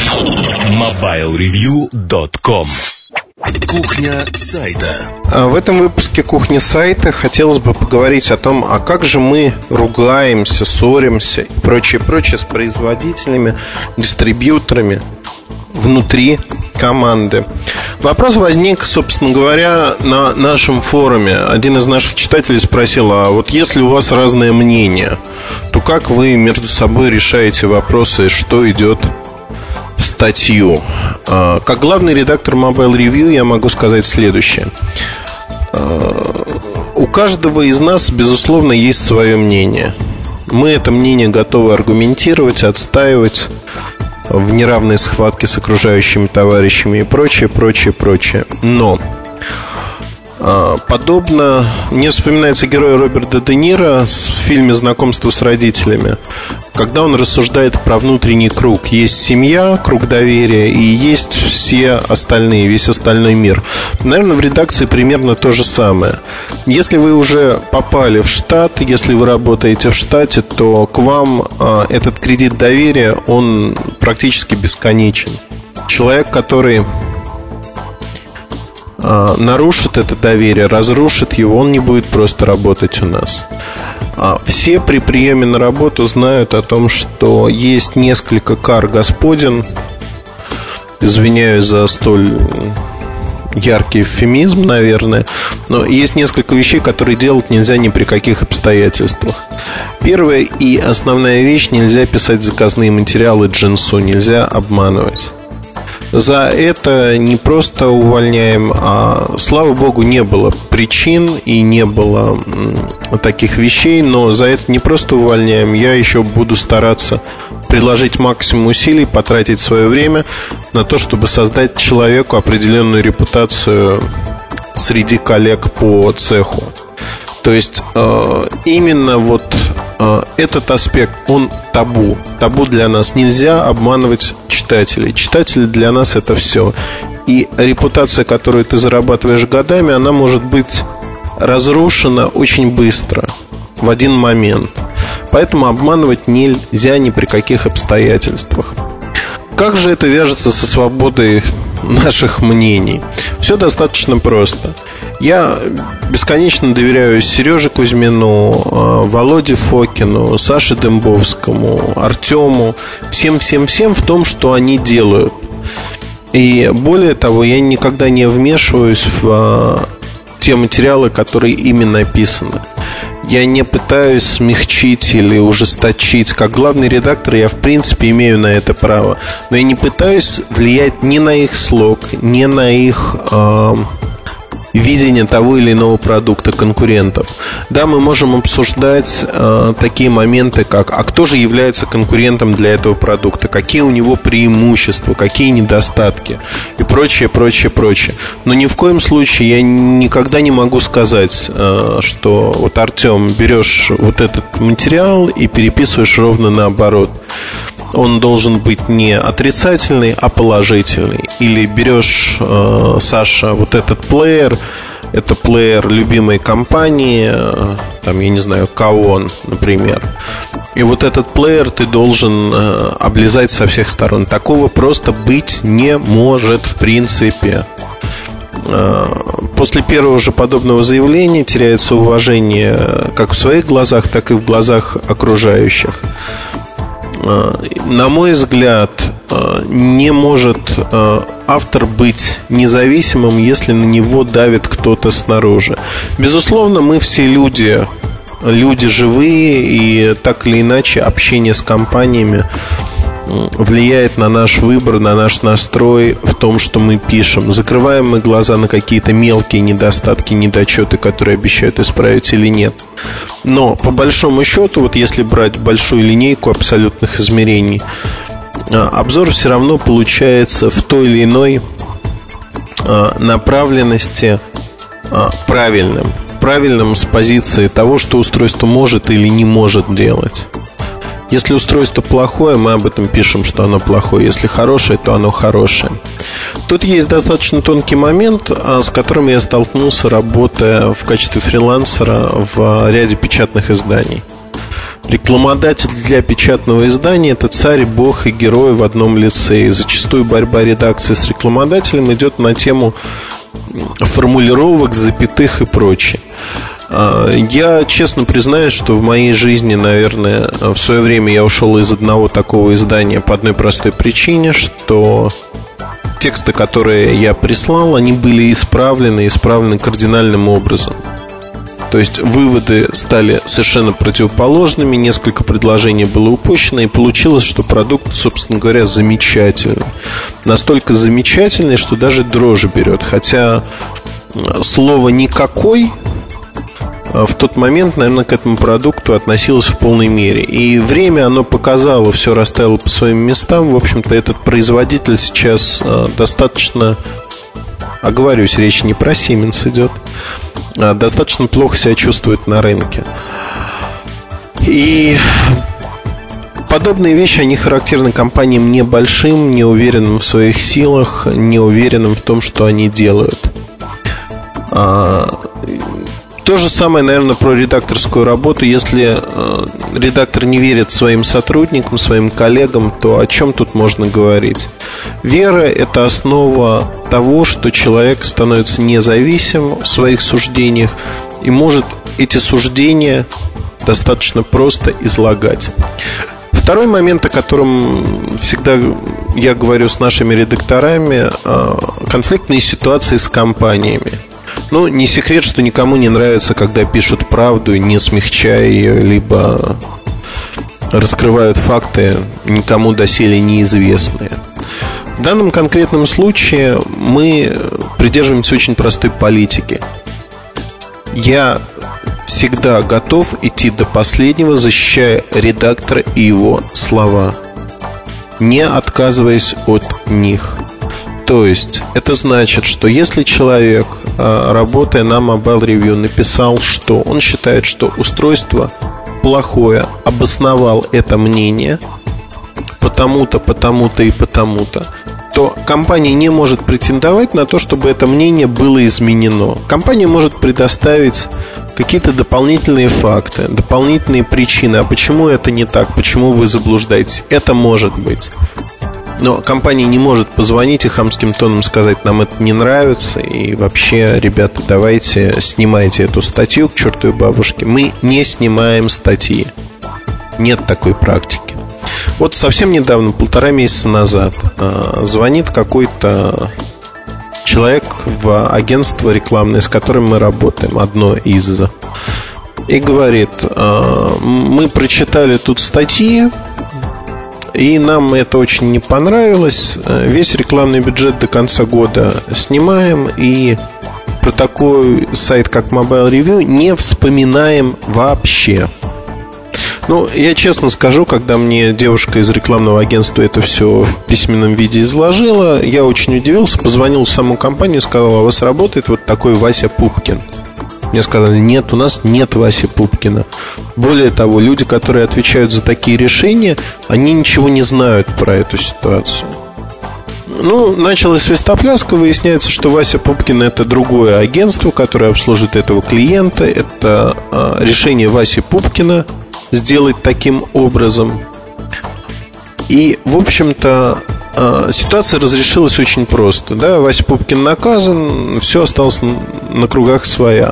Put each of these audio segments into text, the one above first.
MobileReview.com. Кухня сайта. В этом выпуске «Кухни сайта» хотелось бы поговорить о том, а как же мы ругаемся, ссоримся и прочее с производителями, дистрибьюторами внутри команды. Вопрос возник, собственно говоря, на нашем форуме. Один из наших читателей спросил: а вот если у вас разное мнение, то как вы между собой решаете вопросы, что идет в статью? Как главный редактор Mobile Review я могу сказать следующее. У каждого из нас, безусловно, есть свое мнение. Мы это мнение готовы аргументировать, отстаивать в неравной схватке с окружающими товарищами и прочее. Но подобно мне вспоминается герой Роберта Де Ниро в фильме «Знакомство с родителями», когда он рассуждает про внутренний круг. Есть семья, круг доверия, и есть все остальные, весь остальной мир. Наверное, в редакции примерно то же самое. Если вы уже попали в штат, если вы работаете в штате, то к вам этот кредит доверия, он практически бесконечен. Человек, который нарушит это доверие, разрушит его, он не будет просто работать у нас. Все при приеме на работу знают о том, что есть несколько кар Господен. Извиняюсь за столь яркий эвфемизм, наверное, но есть несколько вещей, которые делать нельзя ни при каких обстоятельствах. Первая и основная вещь: нельзя писать заказные материалы джинсу, нельзя обманывать. За это не просто увольняем, а, слава богу, не было причин и не было таких вещей. Но за это не просто увольняем, я еще буду стараться приложить максимум усилий, потратить свое время на то, чтобы создать человеку определенную репутацию среди коллег по цеху. То есть именно вот этот аспект, он табу. Табу для нас. Нельзя обманывать читателей. Читатели для нас это все. И репутация, которую ты зарабатываешь годами, она может быть разрушена очень быстро, в один момент. Поэтому обманывать нельзя ни при каких обстоятельствах. Как же это вяжется со свободой наших мнений? Все достаточно просто. Я бесконечно доверяю Сереже Кузьмину, Володе Фокину, Саше Дембовскому, Артему, всем в том, что они делают. И более того, я никогда не вмешиваюсь в те материалы, которые ими написаны. Я не пытаюсь смягчить или ужесточить. Как главный редактор я в принципе имею на это право. Но я не пытаюсь влиять ни на их слог, ни на их видение того или иного продукта конкурентов. Да, мы можем обсуждать такие моменты, как: а кто же является конкурентом для этого продукта, какие у него преимущества, какие недостатки и прочее. Но ни в коем случае я никогда не могу сказать, что вот, Артем, берешь вот этот материал и переписываешь ровно наоборот. Он должен быть не отрицательный, а положительный. Или берешь, Саша, вот этот плеер, это плеер любимой компании, там, я не знаю, Kaon, например, и вот этот плеер ты должен облизать со всех сторон. Такого просто быть не может в принципе. После первого же подобного заявления теряется уважение как в своих глазах, так и в глазах окружающих. На мой взгляд, не может автор быть независимым, если на него давит кто-то снаружи. Безусловно, мы все люди живые, и так или иначе общение с компаниями влияет на наш выбор, на наш настрой в том, что мы пишем. Закрываем мы глаза на какие-то мелкие недостатки, недочеты, которые обещают исправить, или нет. Но по большому счету, вот если брать большую линейку абсолютных измерений, обзор все равно получается в той или иной направленности правильным с позиции того, что устройство может или не может делать. Если устройство плохое, мы об этом пишем, что оно плохое. Если хорошее, то оно хорошее. Тут есть достаточно тонкий момент, с которым я столкнулся, работая в качестве фрилансера в ряде печатных изданий. Рекламодатель для печатного издания – это царь, бог и герой в одном лице. И зачастую борьба редакции с рекламодателем идет на тему формулировок, запятых и прочее. Я честно признаюсь, что в моей жизни, наверное, в свое время я ушел из одного такого издания по одной простой причине, что тексты, которые я прислал, они были исправлены кардинальным образом. То есть выводы стали совершенно противоположными, несколько предложений было упущено, и получилось, что продукт, собственно говоря, замечательный. Настолько замечательный, что даже дрожь берет. Хотя слово «никакой» в тот момент, наверное, к этому продукту относилось в полной мере. И время оно показало, все расставило по своим местам. В общем-то, этот производитель сейчас достаточно, оговорюсь, речь не про Siemens идет, достаточно плохо себя чувствует на рынке. И подобные вещи, они характерны компаниям небольшим, неуверенным в своих силах, неуверенным в том, что они делают. То же самое, наверное, про редакторскую работу. Если редактор не верит своим сотрудникам, своим коллегам, то о чем тут можно говорить? Вера – это основа того, что человек становится независим в своих суждениях и может эти суждения достаточно просто излагать. Второй момент, о котором всегда я говорю с нашими редакторами – конфликтные ситуации с компаниями. Ну, не секрет, что никому не нравится, когда пишут правду, не смягчая ее, либо раскрывают факты, никому доселе неизвестные. В данном конкретном случае мы придерживаемся очень простой политики. Я всегда готов идти до последнего, защищая редактора и его слова, не отказываясь от них. То есть это значит, что если человек, работая на Mobile Review, написал, что он считает, что устройство плохое, обосновал это мнение потому-то, потому-то и потому-то, то компания не может претендовать на то, чтобы это мнение было изменено. Компания может предоставить какие-то дополнительные факты, дополнительные причины. А почему это не так? Почему вы заблуждаетесь? Это может быть. Но компания не может позвонить и хамским тоном сказать: нам это не нравится, и вообще, ребята, давайте снимайте эту статью к чертовой бабушке. Мы не снимаем статьи. Нет такой практики. Вот совсем недавно, 1,5 месяца назад, звонит какой-то человек в агентство рекламное, с которым мы работаем, одно из, и говорит: мы прочитали тут статьи, и нам это очень не понравилось. Весь рекламный бюджет до конца года снимаем, и про такой сайт, как Mobile Review, не вспоминаем вообще. Ну, я честно скажу, когда мне девушка из рекламного агентства это все в письменном виде изложила, я очень удивился, позвонил в саму компанию и сказал: а у вас работает вот такой Вася Пупкин? Мне сказали: нет, у нас нет Васи Пупкина. Более того, люди, которые отвечают за такие решения, они ничего не знают про эту ситуацию. Ну, началась свистопляска. Выясняется, что Вася Пупкин — это другое агентство, которое обслуживает этого клиента. Это решение Васи Пупкина сделать таким образом. И, в общем-то, ситуация разрешилась очень просто, да? Вася Пупкин наказан, все осталось на кругах своя.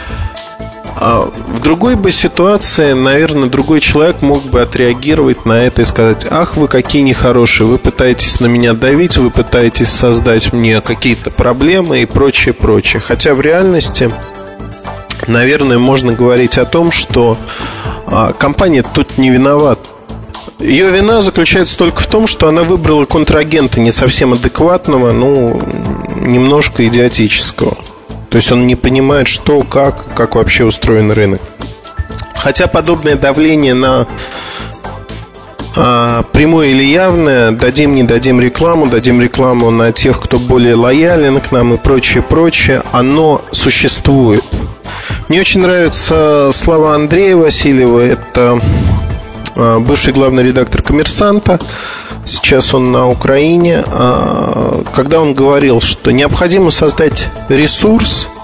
В другой бы ситуации, наверное, другой человек мог бы отреагировать на это и сказать: ах, вы какие нехорошие, вы пытаетесь на меня давить, вы пытаетесь создать мне какие-то проблемы и прочее, прочее. Хотя в реальности, наверное, можно говорить о том, что компания тут не виновата. Ее вина заключается только в том, что она выбрала контрагента не совсем адекватного, ну, немножко идиотического. То есть он не понимает, что, как вообще устроен рынок. Хотя подобное давление на прямое или явное, дадим, не дадим рекламу на тех, кто более лоялен к нам и прочее, прочее, оно существует. Мне очень нравятся слова Андрея Васильева. Это бывший главный редактор «Коммерсанта». Сейчас он на Украине. Когда он говорил, что необходимо создать ресурс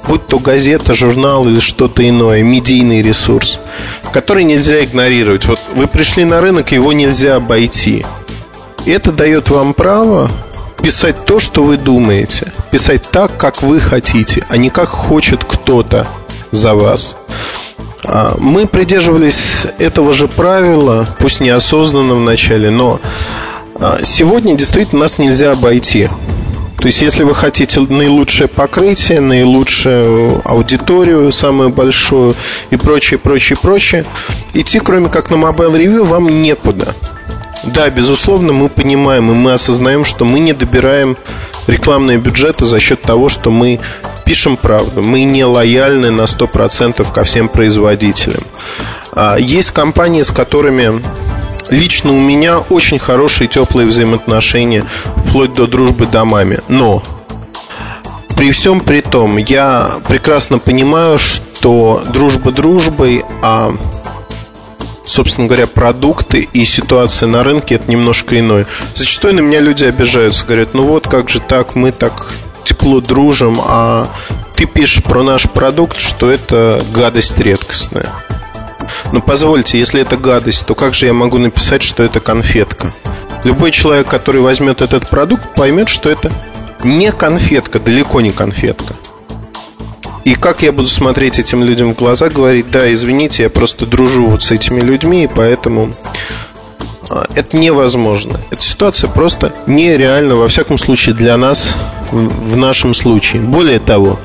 будь то газета, журнал или что-то иное, медийный ресурс, который нельзя игнорировать. Вот вы пришли на рынок, его нельзя обойти. И это дает вам право писать то, что вы думаете, писать так, как вы хотите, а не как хочет кто-то за вас. Мы придерживались этого же правила, пусть неосознанно вначале, но сегодня действительно нас нельзя обойти. То есть, если вы хотите наилучшее покрытие, наилучшую аудиторию, самую большую и прочее, идти, кроме как на Mobile Review, вам некуда. Да, безусловно, мы понимаем и мы осознаем, что мы не добираем рекламные бюджеты за счет того, что мы пишем правду. Мы не лояльны на 100% ко всем производителям. Есть компании, с которыми лично у меня очень хорошие, теплые взаимоотношения, вплоть до дружбы домами. Но при всем при том, я прекрасно понимаю, что дружба дружбой, а, собственно говоря, продукты и ситуация на рынке — это немножко иное. Зачастую на меня люди обижаются, говорят: ну вот как же так, мы так тепло дружим, а ты пишешь про наш продукт, что это гадость редкостная. Но позвольте, если это гадость, то как же я могу написать, что это конфетка? Любой человек, который возьмет этот продукт, поймет, что это не конфетка, далеко не конфетка. И как я буду смотреть этим людям в глаза, говорить: да, извините, я просто дружу вот с этими людьми, и поэтому это невозможно. Эта ситуация просто нереальна, во всяком случае для нас, в нашем случае. Более того,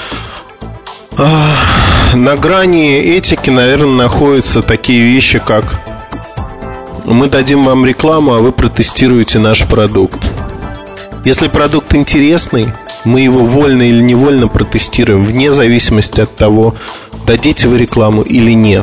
на грани этики, наверное, находятся такие вещи, как: мы дадим вам рекламу, а вы протестируете наш продукт. Если продукт интересный, мы его вольно или невольно протестируем, вне зависимости от того, дадите вы рекламу или нет.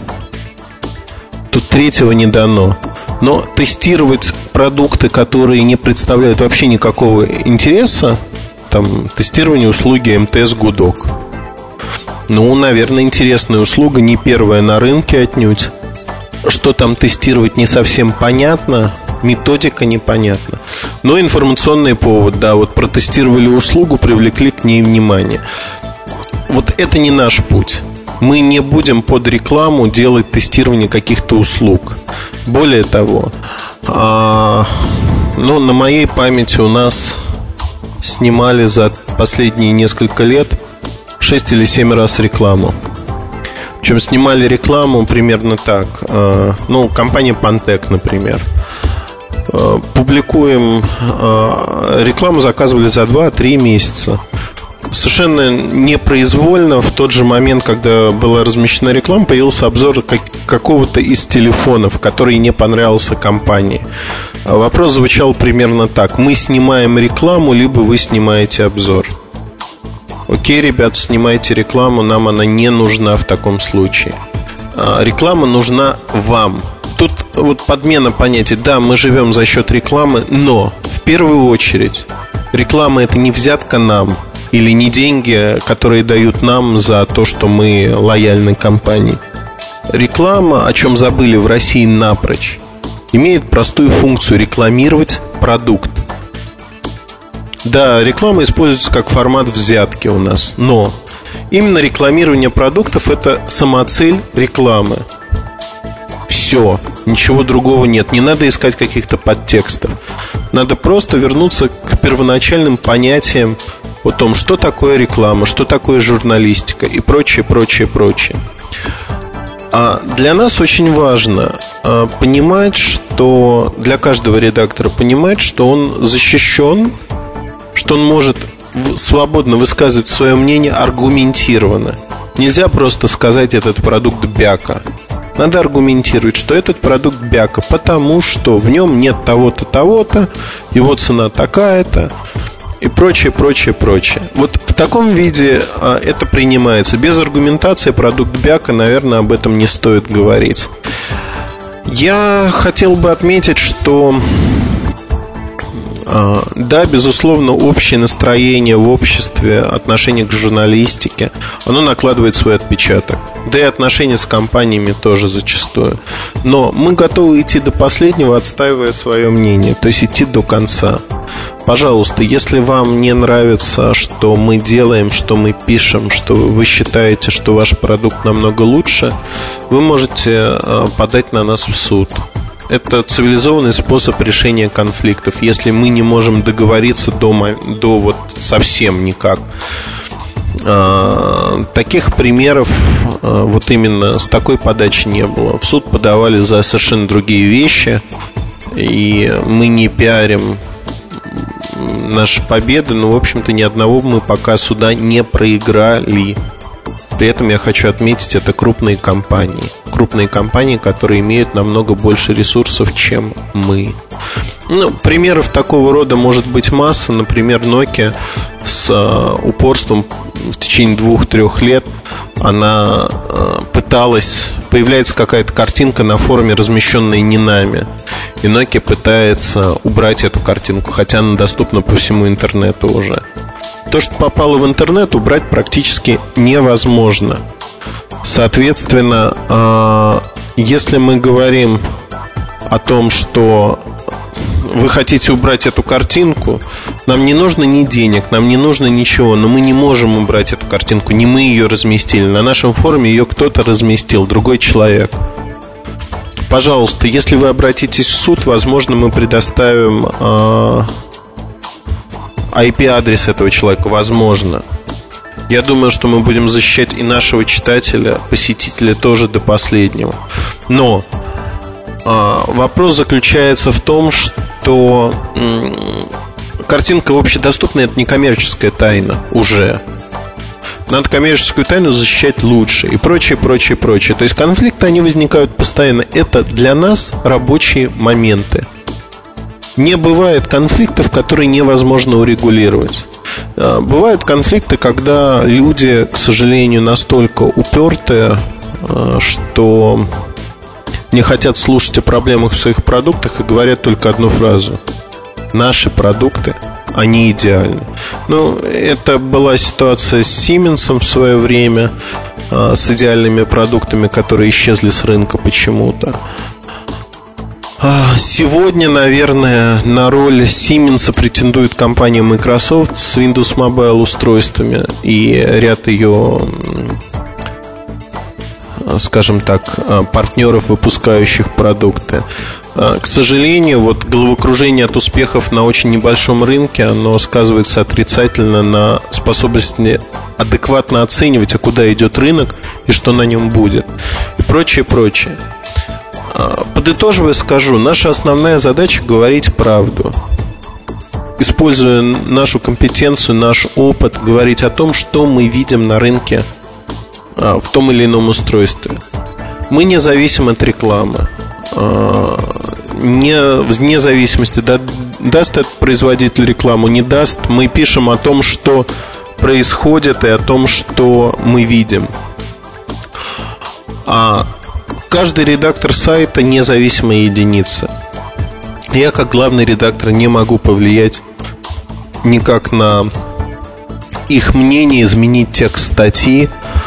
Тут третьего не дано. Но тестировать продукты, которые не представляют вообще никакого интереса, там, тестирование услуги МТС Гудок, ну, наверное, интересная услуга, не первая на рынке отнюдь. Что там тестировать, не совсем понятно, методика непонятна. Но информационный повод, да, вот протестировали услугу, привлекли к ней внимание. Вот это не наш путь. Мы не будем под рекламу делать тестирование каких-то услуг. Более того, на моей памяти у нас снимали за последние несколько лет 6 или 7 раз рекламу. Причем снимали рекламу примерно так. Компания Pantec, например. Публикуем рекламу, заказывали за 2-3 месяца. Совершенно непроизвольно в тот же момент, когда была размещена реклама, появился обзор какого-то из телефонов, который не понравился компании. Вопрос звучал примерно так: мы снимаем рекламу, либо вы снимаете обзор. Окей, ребят, снимайте рекламу, нам она не нужна в таком случае. Реклама нужна вам. Тут вот подмена понятий. Да, мы живем за счет рекламы, но в первую очередь реклама — это не взятка нам или не деньги, которые дают нам за то, что мы лояльны компании. Реклама, о чем забыли в России напрочь, имеет простую функцию — рекламировать продукт. Да, реклама используется как формат взятки у нас, но именно рекламирование продуктов — это самоцель рекламы. Все, ничего другого нет. Не надо искать каких-то подтекстов. Надо просто вернуться к первоначальным понятиям о том, что такое реклама, что такое журналистика и прочее. А для нас очень важно понимать, что для каждого редактора понимать, что он защищен, что он может свободно высказывать свое мнение аргументированно. Нельзя просто сказать: этот продукт бяка. Надо аргументировать, что этот продукт бяка, потому что в нем нет того-то, того-то, его цена такая-то и прочее. Вот в таком виде это принимается. Без аргументации продукт бяка, наверное, об этом не стоит говорить. Я хотел бы отметить, что да, безусловно, общее настроение в обществе, отношение к журналистике, оно накладывает свой отпечаток. Да и отношения с компаниями тоже зачастую. Но мы готовы идти до последнего, отстаивая свое мнение, то есть идти до конца. Пожалуйста, если вам не нравится, что мы делаем, что мы пишем, что вы считаете, что ваш продукт намного лучше, вы можете подать на нас в суд. Это цивилизованный способ решения конфликтов, если мы не можем договориться до вот совсем никак. Таких примеров вот именно с такой подачи не было. В суд подавали за совершенно другие вещи, и мы не пиарим наши победы, но, в общем-то, ни одного мы пока суда не проиграли. При этом я хочу отметить, это крупные компании. Крупные компании, которые имеют намного больше ресурсов, чем мы. Примеров такого рода может быть масса. Например, Nokia с упорством в течение 2-3 лет она пыталась... Появляется какая-то картинка на форуме, размещенная не нами, и Nokia пытается убрать эту картинку, хотя она доступна по всему интернету уже. То, что попало в интернет, убрать практически невозможно. Соответственно, если мы говорим о том, что вы хотите убрать эту картинку, нам не нужно ни денег, нам не нужно ничего, но мы не можем убрать эту картинку. Не мы ее разместили. На нашем форуме ее кто-то разместил, другой человек. Пожалуйста, если вы обратитесь в суд, возможно, мы предоставим IP-адрес этого человека. Возможно. Я думаю, что мы будем защищать и нашего читателя, посетителя тоже до последнего. Но вопрос заключается в том, что картинка общедоступная — это не коммерческая тайна уже. Надо коммерческую тайну защищать лучше и прочее, прочее, прочее. То есть конфликты, они возникают постоянно. Это для нас рабочие моменты. Не бывает конфликтов, которые невозможно урегулировать. Бывают конфликты, когда люди, к сожалению, настолько упертые, что не хотят слушать о проблемах в своих продуктах и говорят только одну фразу: наши продукты, они идеальны. Это была ситуация с Siemens в свое время, с идеальными продуктами, которые исчезли с рынка почему-то. Сегодня, наверное, на роль Siemens претендует компания Microsoft с Windows Mobile устройствами и ряд ее, скажем так, партнеров, выпускающих продукты. К сожалению, вот головокружение от успехов на очень небольшом рынке, оно сказывается отрицательно на способности адекватно оценивать, а куда идет рынок и что на нем будет, и прочее, прочее. Подытоживая, скажу, наша основная задача — говорить правду, используя нашу компетенцию, наш опыт, говорить о том, что мы видим на рынке в том или ином устройстве. Мы не зависим от рекламы. Вне зависимости, даст этот производитель рекламу, не даст, мы пишем о том, что происходит, и о том, что мы видим. Каждый редактор сайта — независимая единица. Я, как главный редактор, не могу повлиять никак на их мнение, изменить текст статьи,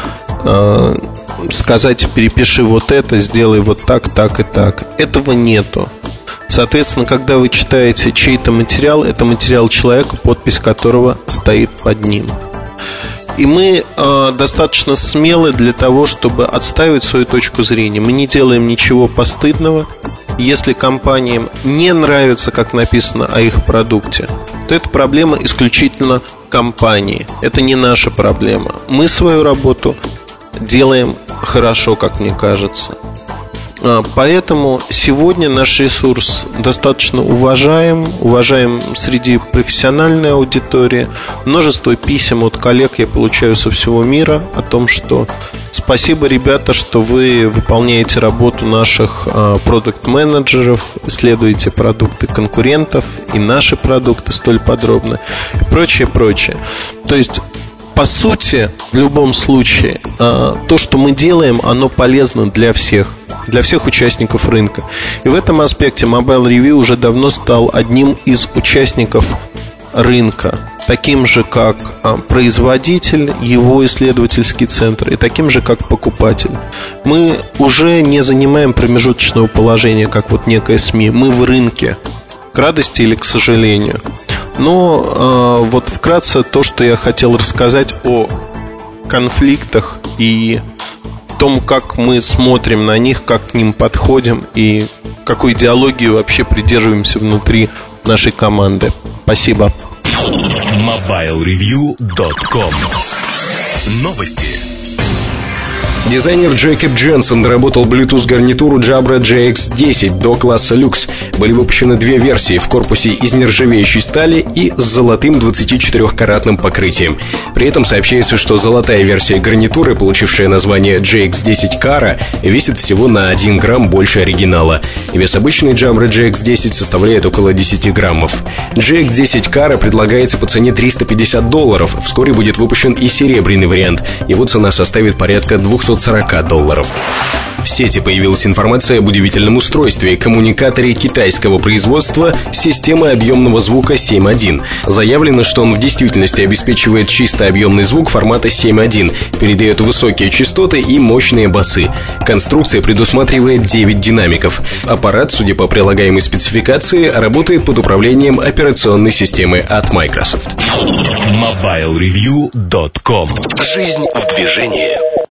сказать: перепиши вот это, сделай вот так, так и так. Этого нету. Соответственно, когда вы читаете чей-то материал, это материал человека, подпись которого стоит под ним. И мы достаточно смелы для того, чтобы отстаивать свою точку зрения. Мы не делаем ничего постыдного. Если компаниям не нравится, как написано о их продукте, то это проблема исключительно компании. Это не наша проблема. Мы свою работу делаем хорошо, как мне кажется. Поэтому сегодня наш ресурс достаточно уважаем среди профессиональной аудитории. Множество писем от коллег я получаю со всего мира о том, что спасибо, ребята, что вы выполняете работу наших продакт-менеджеров, исследуете продукты конкурентов и наши продукты столь подробно и прочее, прочее. То есть, по сути, в любом случае, то, что мы делаем, оно полезно для всех участников рынка. И в этом аспекте Mobile Review уже давно стал одним из участников рынка, таким же, как производитель, его исследовательский центр, и таким же, как покупатель. Мы уже не занимаем промежуточного положения, как вот некая СМИ. Мы в рынке, к радости или к сожалению. Но вот вкратце то, что я хотел рассказать о конфликтах и том, как мы смотрим на них, как к ним подходим и какой идеологии вообще придерживаемся внутри нашей команды. Спасибо. MobileReview.com. Новости. Дизайнер Джейкоб Дженсен доработал Bluetooth-гарнитуру Jabra JX10 до класса люкс. Были выпущены две версии в корпусе из нержавеющей стали и с золотым 24-каратным покрытием. При этом сообщается, что золотая версия гарнитуры, получившая название JX10 Cara, весит всего на 1 грамм больше оригинала. Вес обычной Jabra JX10 составляет около 10 граммов. JX10 Cara предлагается по цене $350. Вскоре будет выпущен и серебряный вариант. Его цена составит порядка $240. В сети появилась информация об удивительном устройстве — коммуникаторе китайского производства с системой объемного звука 7.1. Заявлено, что он в действительности обеспечивает чисто объемный звук формата 7.1, передает высокие частоты и мощные басы. Конструкция предусматривает 9 динамиков. Аппарат, судя по прилагаемой спецификации, работает под управлением операционной системы от Microsoft. MobileReview.com. Жизнь в движении.